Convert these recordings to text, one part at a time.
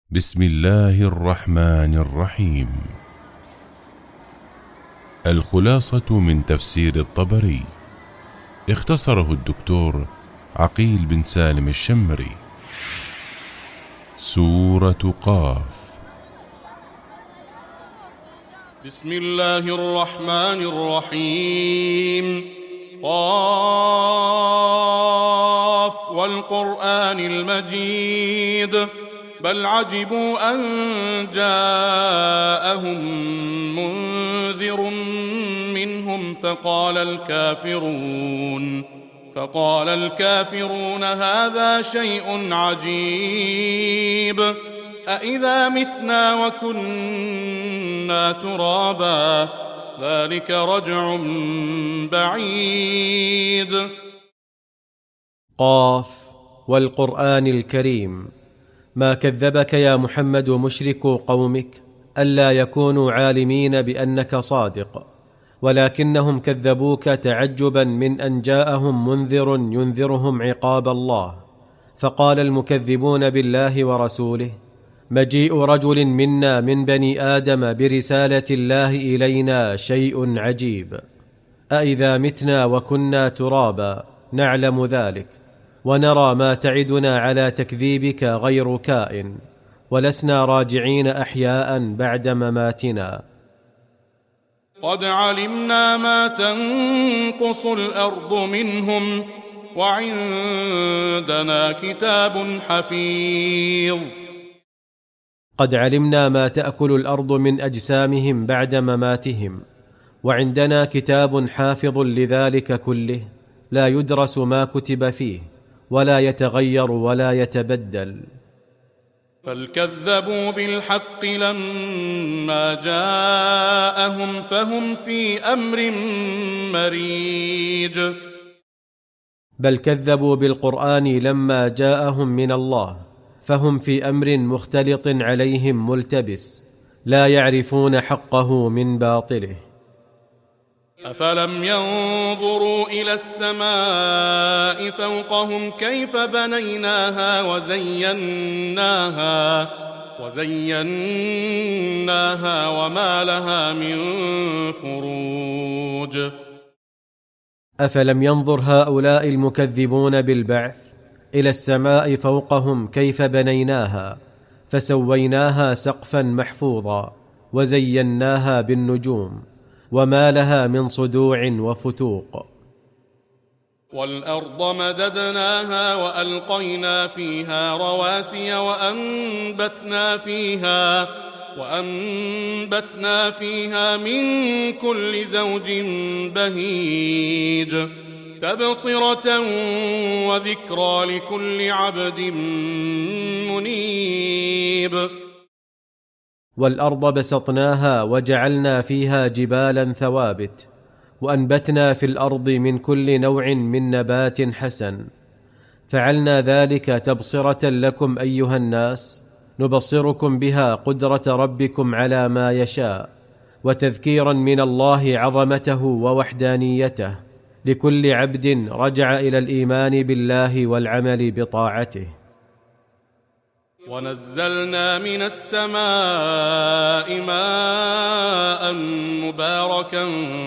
بسم الله الرحمن الرحيم. الخلاصة من تفسير الطبري، اختصره الدكتور عقيل بن سالم الشمري. سورة قاف. بسم الله الرحمن الرحيم. قاف والقرآن المجيد، بل عجبوا أن جاءهم منذر منهم فقال الكافرون هذا شيء عجيب، أإذا متنا وكنا ترابا ذلك رجع بعيد. قاف والقرآن الكريم. ما كذبك يا محمد مشركو قومك ألا يكونوا عالمين بأنك صادق، ولكنهم كذبوك تعجبا من أن جاءهم منذر ينذرهم عقاب الله. فقال المكذبون بالله ورسوله: مجيء رجل منا من بني آدم برسالة الله إلينا شيء عجيب، أإذا متنا وكنا ترابا نعلم ذلك، ونرى ما تعدنا على تكذيبك غير كائن، ولسنا راجعين أحياء بعد مماتنا. قد علمنا ما تنقص الأرض منهم، وعندنا كتاب حفيظ. قد علمنا ما تأكل الأرض من أجسامهم بعد مماتهم، وعندنا كتاب حافظ لذلك كله، لا يدرس ما كتب فيه، ولا يتغير ولا يتبدل. بل كذبوا بالحق لما جاءهم فهم في أمر مريج. بل كذبوا بالقرآن لما جاءهم من الله فهم في أمر مختلط عليهم ملتبس، لا يعرفون حقه من باطله. أفلم ينظروا إلى السماء فوقهم كيف بنيناها وزيناها وما لها من فروج. أفلم ينظر هؤلاء المكذبون بالبعث إلى السماء فوقهم كيف بنيناها فسويناها سقفا محفوظا وزيناها بالنجوم وما لها من صدوع وفتوق. والأرض مددناها وألقينا فيها رواسي وأنبتنا فيها من كل زوج بهيج، تبصرة وذكرى لكل عبد منيب. والأرض بسطناها وجعلنا فيها جبالا ثوابت، وأنبتنا في الأرض من كل نوع من نبات حسن، فعلنا ذلك تبصرة لكم أيها الناس، نبصركم بها قدرة ربكم على ما يشاء، وتذكيرا من الله عظمته ووحدانيته لكل عبد رجع إلى الإيمان بالله والعمل بطاعته. ونزلنا من السماء ماء مباركا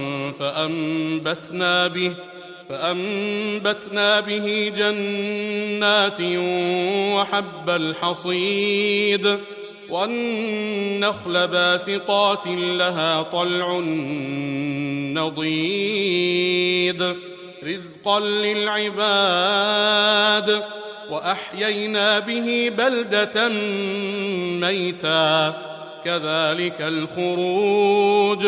فأنبتنا به جنات وحب الحصيد، والنخل باسقات لها طلع نضيد، رزقا للعباد، وأحيينا به بلدة ميتا، كذلك الخروج.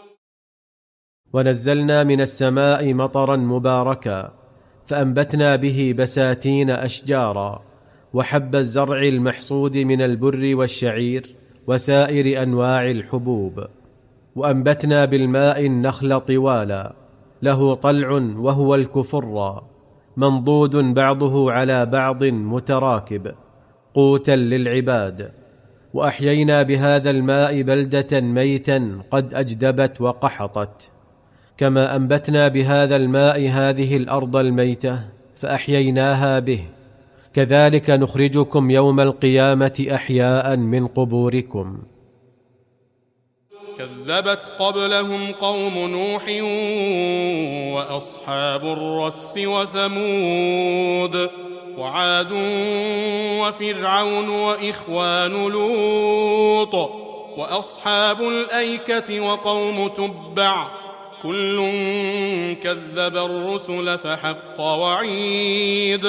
ونزلنا من السماء مطرا مباركا فأنبتنا به بساتين أشجارا، وحب الزرع المحصود من البر والشعير وسائر أنواع الحبوب، وأنبتنا بالماء النخل طوالا له طلع وهو الكفر منضود بعضه على بعض متراكب، قوتا للعباد. وأحيينا بهذا الماء بلدة ميتا قد أجدبت وقحطت، كما أنبتنا بهذا الماء هذه الأرض الميتة فأحييناها به، كذلك نخرجكم يوم القيامة أحياء من قبوركم. كذبت قبلهم قوم نوح وأصحاب الرس وثمود وعاد وفرعون وإخوان لوط وأصحاب الأيكة وقوم تبع كل كذب الرسل فحق وعيد.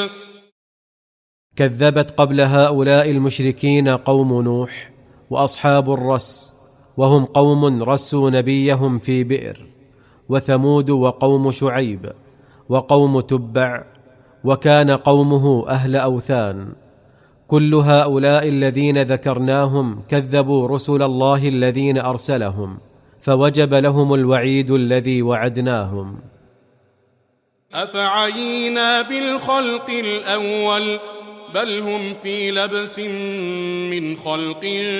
كذبت قبل هؤلاء المشركين قوم نوح وأصحاب الرس، وهم قوم رسوا نبيهم في بئر، وثمود وقوم شعيب، وقوم تبع، وكان قومه أهل أوثان. كل هؤلاء الذين ذكرناهم كذبوا رسل الله الذين أرسلهم، فوجب لهم الوعيد الذي وعدناهم. أفعينا بالخلق الأول بل هم في لبس من خلق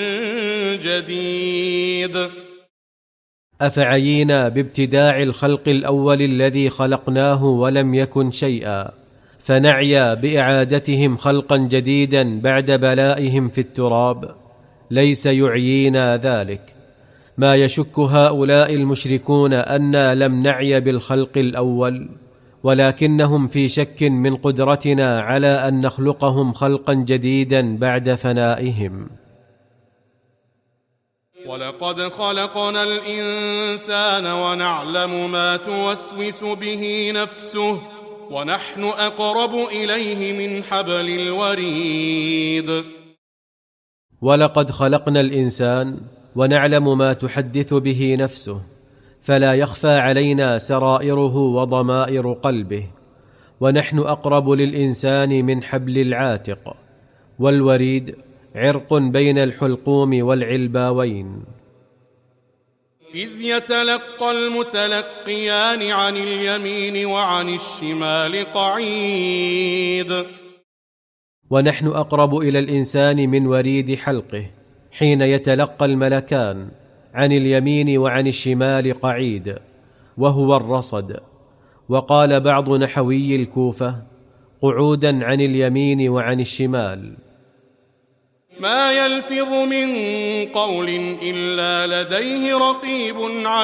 جديد. أفعينا بابتداع الخلق الأول الذي خلقناه ولم يكن شيئا، فنعيا بإعادتهم خلقا جديدا بعد بلائهم في التراب؟ ليس يعيينا ذلك. ما يشك هؤلاء المشركون أنا لم نعي بالخلق الأول، ولكنهم في شك من قدرتنا على أن نخلقهم خلقا جديدا بعد فنائهم. ولقد خلقنا الإنسان ونعلم ما توسوس به نفسه ونحن أقرب إليه من حبل الوريد. ولقد خلقنا الإنسان ونعلم ما تحدث به نفسه، فلا يخفى علينا سرائره وضمائر قلبه، ونحن أقرب للإنسان من حبل العاتق. والوريد عرق بين الحلقوم والعلباوين. إذ يتلقى المتلقيان عن اليمين وعن الشمال قعيد. ونحن أقرب إلى الإنسان من وريد حلقه حين يتلقى الملكان عن اليمين وعن الشمال قعيد، وهو الرصد. وقال بعض نحوي الكوفة قعودا عن اليمين وعن الشمال. ما يلفظ من قول إلا لديه رقيب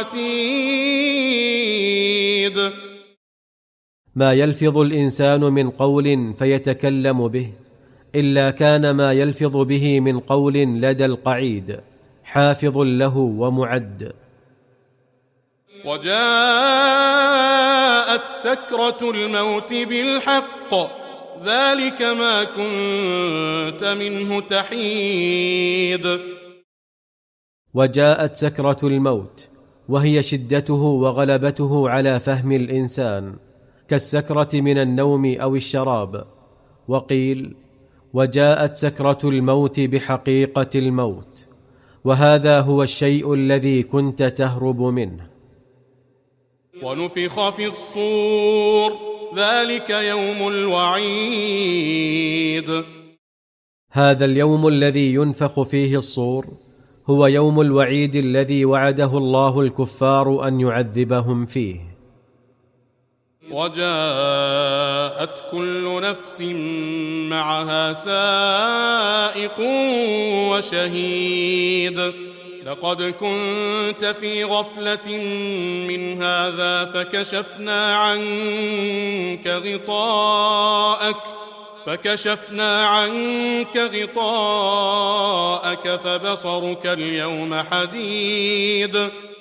عتيد. ما يلفظ الإنسان من قول فيتكلم به، إلا كان ما يلفظ به من قول لدى القعيد حافظ له ومعد. وجاءت سكرة الموت بالحق ذلك ما كنت منه تحيد. وجاءت سكرة الموت، وهي شدته وغلبته على فهم الإنسان، كالسكرة من النوم أو الشراب. وقيل وجاءت سكرة الموت بحقيقة الموت، وهذا هو الشيء الذي كنت تهرب منه. ونفخ في الصور ذلك يوم الوعيد. هذا اليوم الذي ينفخ فيه الصور هو يوم الوعيد الذي وعده الله الكفار أن يعذبهم فيه. وجاءت كل نفس معها سائق وشهيد. لقد كنت في غفلة من هذا فكشفنا عنك غطاءك فبصرك اليوم حديد.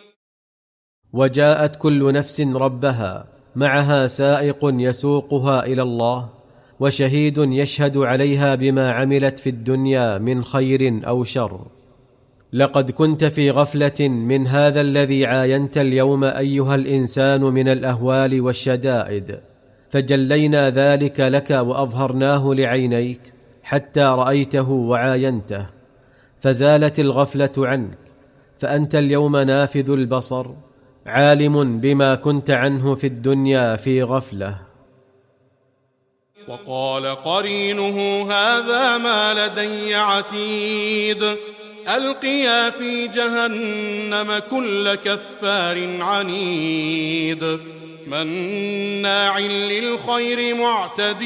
وجاءت كل نفس ربها معها سائق يسوقها إلى الله، وشهيد يشهد عليها بما عملت في الدنيا من خير أو شر. لقد كنت في غفلة من هذا الذي عاينت اليوم أيها الإنسان من الأهوال والشدائد، فجلينا ذلك لك وأظهرناه لعينيك حتى رأيته وعاينته، فزالت الغفلة عنك، فأنت اليوم نافذ البصر عالم بما كنت عنه في الدنيا في غفلة. وقال قرينه هذا ما لدي عتيد. ألقيا في جهنم كل كفار عنيد. مناع للخير معتد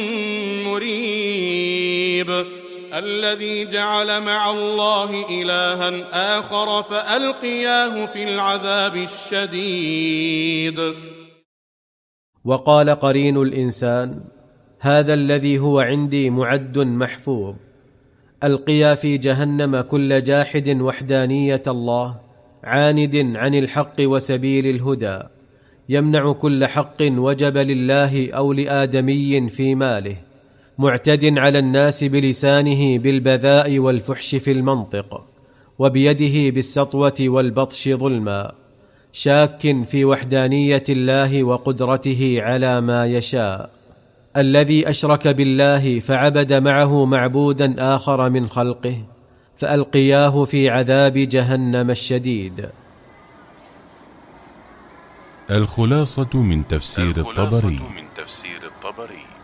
مريب الذي جعل مع الله إلها آخر فألقياه في العذاب الشديد. وقال قرين الإنسان: هذا الذي هو عندي معد محفوظ. ألقيا في جهنم كل جاحد وحدانية الله، عاند عن الحق وسبيل الهدى، يمنع كل حق وجب لله أو لآدمي في ماله، معتد على الناس بلسانه بالبذاء والفحش في المنطق، وبيده بالسطوة والبطش ظلما، شاك في وحدانية الله وقدرته على ما يشاء. الذي أشرك بالله فعبد معه معبودا آخر من خلقه، فألقياه في عذاب جهنم الشديد. الخلاصة من تفسير الطبري.